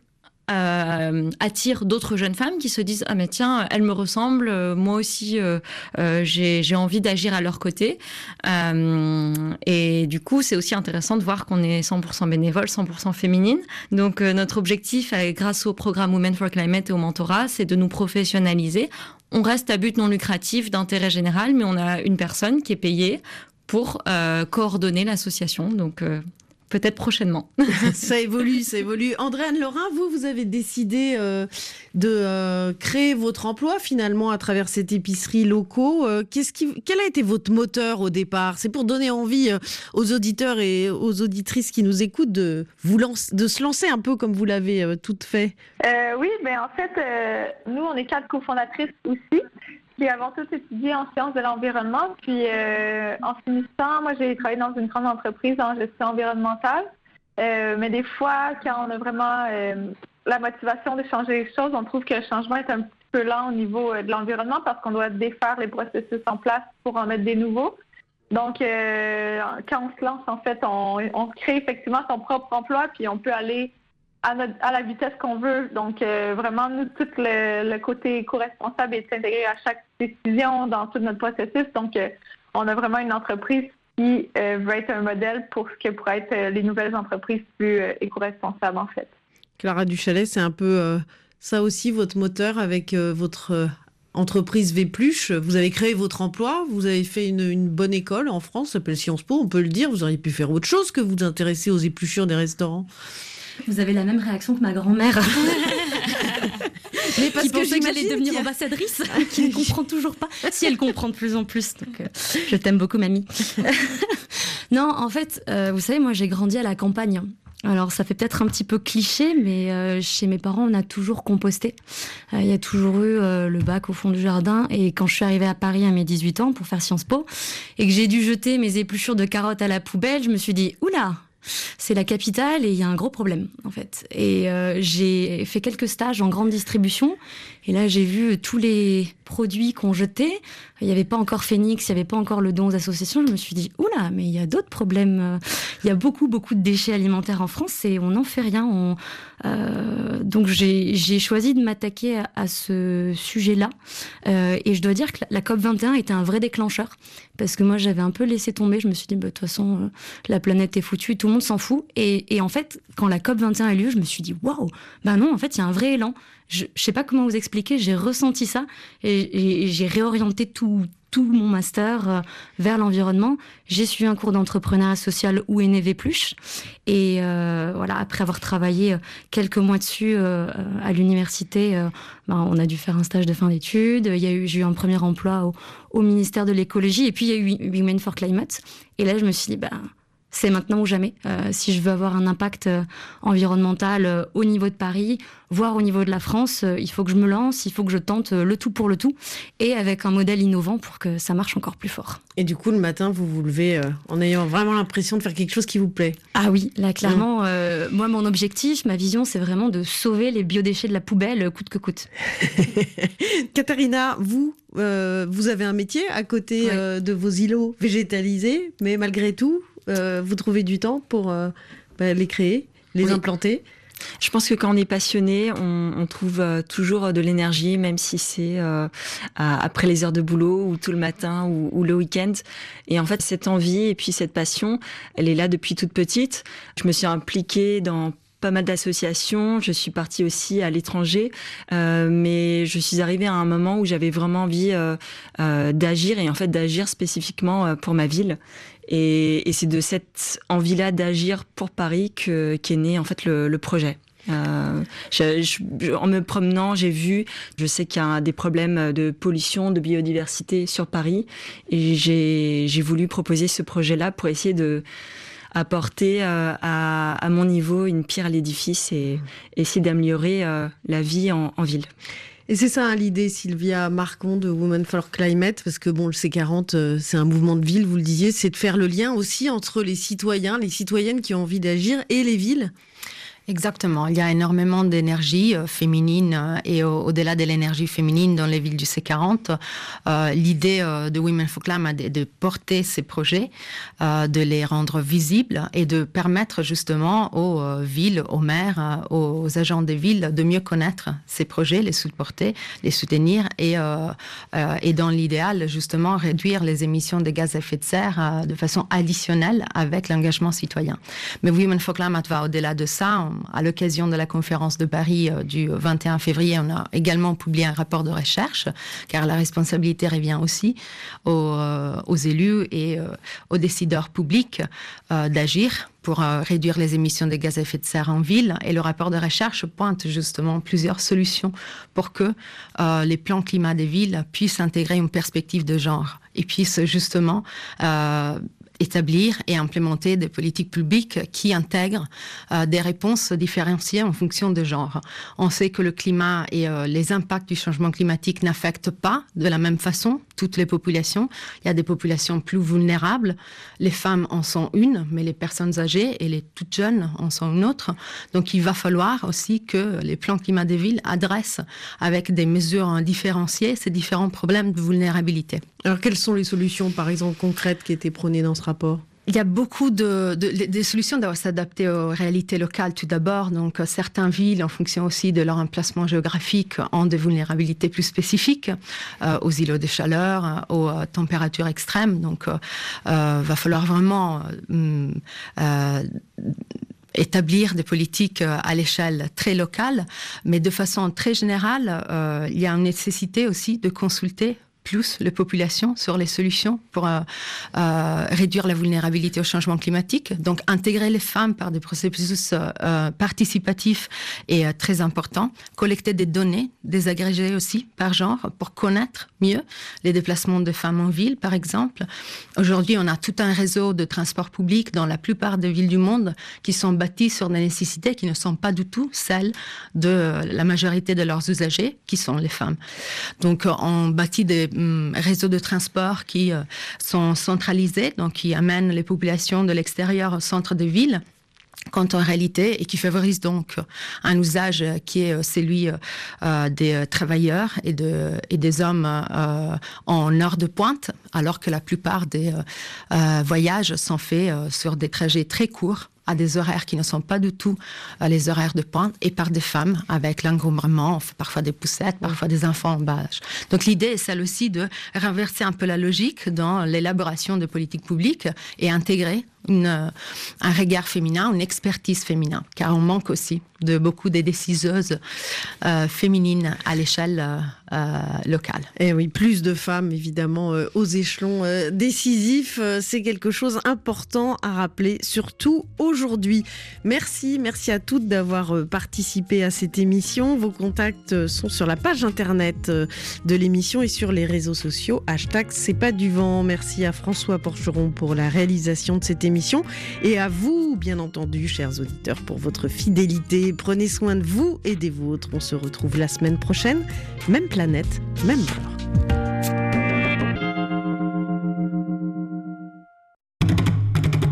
Euh, attire d'autres jeunes femmes qui se disent ah mais tiens, elles me ressemblent, euh, moi aussi euh, euh, j'ai, j'ai envie d'agir à leur côté, euh, et du coup c'est aussi intéressant de voir qu'on est cent pour cent bénévole, cent pour cent féminine. Donc euh, notre objectif euh, grâce au programme Women for Climate et au mentorat, c'est de nous professionnaliser. On reste à but non lucratif d'intérêt général, mais on a une personne qui est payée pour euh, coordonner l'association, donc euh, peut-être prochainement. Ça évolue, ça évolue. Andréane Lorrain, vous, vous avez décidé euh, de euh, créer votre emploi finalement à travers cette épicerie locaux. Euh, qu'est-ce qui, quel a été votre moteur au départ ? C'est pour donner envie euh, aux auditeurs et aux auditrices qui nous écoutent de, vous lance, de se lancer un peu comme vous l'avez euh, toutes fait. Euh, oui, ben en fait, euh, nous, on est quatre cofondatrices aussi, qui avons toutes étudié en sciences de l'environnement. Puis, euh, en finissant, moi, j'ai travaillé dans une grande entreprise en gestion environnementale. Euh, mais des fois, quand on a vraiment euh, la motivation de changer les choses, on trouve que le changement est un petit peu lent au niveau euh, de l'environnement parce qu'on doit défaire les processus en place pour en mettre des nouveaux. Donc, euh, quand on se lance, en fait, on, on crée effectivement son propre emploi, puis on peut aller à, notre, à la vitesse qu'on veut. Donc, euh, vraiment, nous, tout le, le côté éco-responsable est intégré à chaque décision dans tout notre processus. Donc, euh, on a vraiment une entreprise qui euh, veut être un modèle pour ce que pourraient être euh, les nouvelles entreprises plus euh, éco-responsables, en fait. Clara Duchalet, c'est un peu euh, ça aussi, votre moteur avec euh, votre euh, entreprise Vépluche. Vous avez créé votre emploi, vous avez fait une, une bonne école en France, ça s'appelle Sciences Po, on peut le dire. Vous auriez pu faire autre chose que vous intéresser aux épluchures des restaurants. Vous avez la même réaction que ma grand-mère. Mais parce qui pensait que j'allais devenir a... ambassadrice, qui ne comprend toujours pas. Si elle comprend de plus en plus. Donc, euh, je t'aime beaucoup, mamie. Non, en fait, euh, vous savez, moi, j'ai grandi à la campagne. Alors, ça fait peut-être un petit peu cliché, mais euh, chez mes parents, on a toujours composté. Il euh, y a toujours eu euh, le bac au fond du jardin. Et quand je suis arrivée à Paris à mes dix-huit ans pour faire Sciences Po, et que j'ai dû jeter mes épluchures de carottes à la poubelle, je me suis dit, oula, c'est la capitale et il y a un gros problème, en fait. Et euh, j'ai fait quelques stages en grande distribution. Et là, j'ai vu tous les produits qu'on jetait. Il n'y avait pas encore Phoenix, il n'y avait pas encore le don aux associations. Je me suis dit, oula, mais il y a d'autres problèmes. Il y a beaucoup, beaucoup de déchets alimentaires en France et on n'en fait rien. On... Euh... Donc, j'ai, j'ai choisi de m'attaquer à, à ce sujet-là. Euh, et je dois dire que la, la COP vingt et un était un vrai déclencheur. Parce que moi, j'avais un peu laissé tomber. Je me suis dit, bah, de toute façon, euh, la planète est foutue, tout le monde s'en fout. Et, et en fait, quand la COP vingt et un a lieu, je me suis dit, waouh, bah non, en fait, il y a un vrai élan. Je ne sais pas comment vous expliquer, j'ai ressenti ça et, et, et j'ai réorienté tout, tout mon master euh, vers l'environnement. J'ai suivi un cours d'entrepreneuriat social où est né Vépluche. Et euh, voilà, après avoir travaillé quelques mois dessus euh, à l'université, euh, ben, on a dû faire un stage de fin d'études. Il y a eu, j'ai eu un premier emploi au, au ministère de l'écologie et puis il y a eu Women for Climate. Et là, je me suis dit, ben, C'est maintenant ou jamais. Euh, si je veux avoir un impact euh, environnemental euh, au niveau de Paris, voire au niveau de la France, euh, il faut que je me lance, il faut que je tente euh, le tout pour le tout, et avec un modèle innovant pour que ça marche encore plus fort. Et du coup, le matin, vous vous levez euh, en ayant vraiment l'impression de faire quelque chose qui vous plaît. Ah oui, là, clairement, mmh. euh, moi, mon objectif, ma vision, c'est vraiment de sauver les biodéchets de la poubelle, coûte que coûte. Katharina, vous, euh, vous avez un métier à côté oui. euh, de vos îlots végétalisés, mais malgré tout, euh, vous trouvez du temps pour euh, bah, les créer, les oui. implanter. Je pense que quand on est passionné, on, on trouve euh, toujours de l'énergie, même si c'est euh, à, après les heures de boulot ou tout le matin ou, ou le week-end. Et en fait, cette envie et puis cette passion, elle est là depuis toute petite. Je me suis impliquée dans pas mal d'associations, je suis partie aussi à l'étranger, euh, mais je suis arrivée à un moment où j'avais vraiment envie euh, euh, d'agir, et en fait d'agir spécifiquement pour ma ville. Et, et c'est de cette envie-là d'agir pour Paris que, qu'est né en fait le, le projet. Euh, je, je, en me promenant, j'ai vu, je sais qu'il y a des problèmes de pollution, de biodiversité sur Paris, et j'ai, j'ai voulu proposer ce projet-là pour essayer de apporter euh, à, à mon niveau une pierre à l'édifice et essayer d'améliorer euh, la vie en, en ville. Et c'est ça hein, l'idée, Sylvia Marcon de Women for Climate, parce que bon, le C quarante, euh, c'est un mouvement de ville, vous le disiez, c'est de faire le lien aussi entre les citoyens, les citoyennes qui ont envie d'agir et les villes. Exactement. Il y a énormément d'énergie euh, féminine euh, et au- au-delà de l'énergie féminine dans les villes du C quarante. Euh, l'idée euh, de Women for Climate est de porter ces projets, euh, de les rendre visibles et de permettre justement aux euh, villes, aux maires, euh, aux agents des villes de mieux connaître ces projets, les supporter, les soutenir et, euh, euh, et dans l'idéal, justement, réduire les émissions de gaz à effet de serre euh, de façon additionnelle avec l'engagement citoyen. Mais Women for Climate va au-delà de ça. On À l'occasion de la conférence de Paris euh, du vingt et un février, on a également publié un rapport de recherche, car la responsabilité revient aussi aux, euh, aux élus et euh, aux décideurs publics euh, d'agir pour euh, réduire les émissions de gaz à effet de serre en ville. Et le rapport de recherche pointe justement plusieurs solutions pour que euh, les plans climat des villes puissent intégrer une perspective de genre et puissent justement euh, établir et implémenter des politiques publiques qui intègrent euh, des réponses différenciées en fonction de genre. On sait que le climat et euh, les impacts du changement climatique n'affectent pas de la même façon toutes les populations. Il y a des populations plus vulnérables. Les femmes en sont une, mais les personnes âgées et les toutes jeunes en sont une autre. Donc il va falloir aussi que les plans climat des villes adressent avec des mesures différenciées ces différents problèmes de vulnérabilité. Alors quelles sont les solutions, par exemple, concrètes qui étaient prônées dans ce rapport ? Il y a beaucoup de, de, de solutions doivent s'adapter aux réalités locales tout d'abord. Donc, certaines villes, en fonction aussi de leur emplacement géographique, ont des vulnérabilités plus spécifiques euh, aux îlots de chaleur, euh, aux euh, températures extrêmes. Donc, il euh, va falloir vraiment euh, euh, établir des politiques à l'échelle très locale, mais de façon très générale, euh, il y a une nécessité aussi de consulter plus les populations sur les solutions pour euh, euh, réduire la vulnérabilité au changement climatique. Donc, intégrer les femmes par des processus euh, participatifs est euh, très important. Collecter des données, désagréger aussi par genre pour connaître mieux les déplacements de femmes en ville, par exemple. Aujourd'hui, on a tout un réseau de transports publics dans la plupart des villes du monde qui sont bâtis sur des nécessités qui ne sont pas du tout celles de la majorité de leurs usagers, qui sont les femmes. Donc, on bâtit des réseaux de transport qui euh, sont centralisés, donc qui amènent les populations de l'extérieur au centre des villes, quand en réalité, et qui favorise donc un usage qui est celui euh, des travailleurs et, de, et des hommes euh, en heure de pointe, alors que la plupart des euh, voyages sont faits euh, sur des trajets très courts, à des horaires qui ne sont pas du tout euh, les horaires de pointe, et par des femmes avec l'encombrement, on fait parfois des poussettes, parfois des enfants en bas âge. Donc l'idée est celle aussi de renverser un peu la logique dans l'élaboration de politiques publiques et intégrer une, euh, un regard féminin, une expertise féminin, car on manque aussi de beaucoup de décideuses euh, féminines à l'échelle euh, euh, locale. Et oui, plus de femmes évidemment euh, aux échelons euh, décisifs, euh, c'est quelque chose d'important à rappeler, surtout aujourd'hui. Merci, merci à toutes d'avoir euh, participé à cette émission. Vos contacts euh, sont sur la page internet euh, de l'émission et sur les réseaux sociaux. Hashtag C'est pas du vent. Merci à François Porcheron pour la réalisation de cette émission. émission. Et à vous, bien entendu, chers auditeurs, pour votre fidélité. Prenez soin de vous et des vôtres. On se retrouve la semaine prochaine. Même planète, même heure.